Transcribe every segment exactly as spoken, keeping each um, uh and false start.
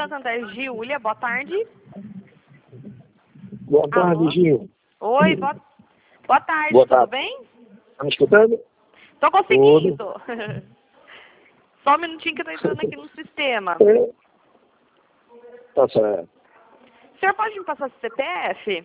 Santander, Giulia, boa tarde. Boa tarde, Alô? Gil. Oi, boa, boa tarde, Boa tudo tarde. bem? Tá me escutando? Tô conseguindo. Só um minutinho que eu tô entrando aqui no sistema. É. Tá certo. O senhor pode me passar o C P F?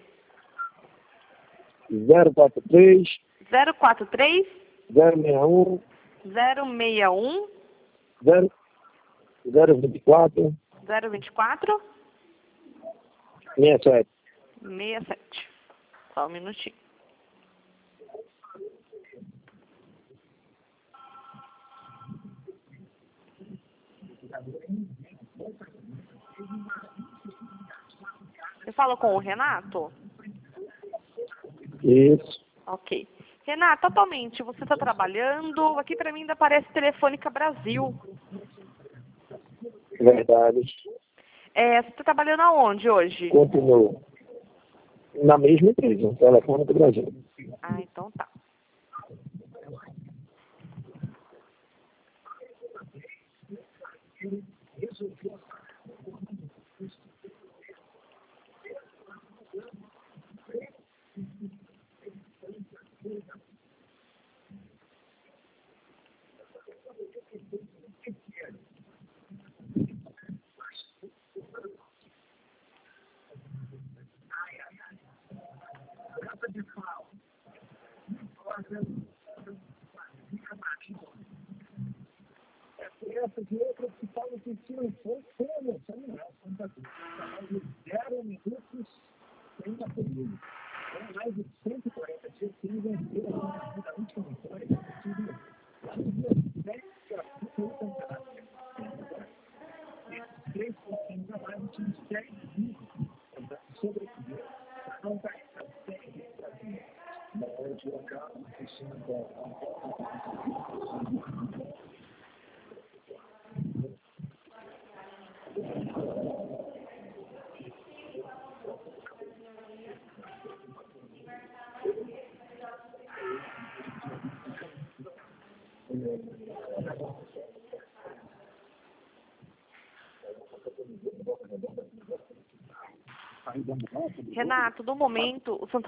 zero quatro três, zero quatro três, zero seis um, zero seis um, zero, zero vinte e quatro, zero vinte e quatro, sessenta e sete. sessenta e sete. Só um minutinho. Eu falo com o Renato? Isso. Ok. Renato, atualmente você está trabalhando? Aqui para mim ainda aparece Telefônica Brasil. Verdade. É, você está trabalhando aonde hoje? Continuo. Na mesma empresa, telefone do Brasil. Ah, então tá. Renato, no momento, o Santander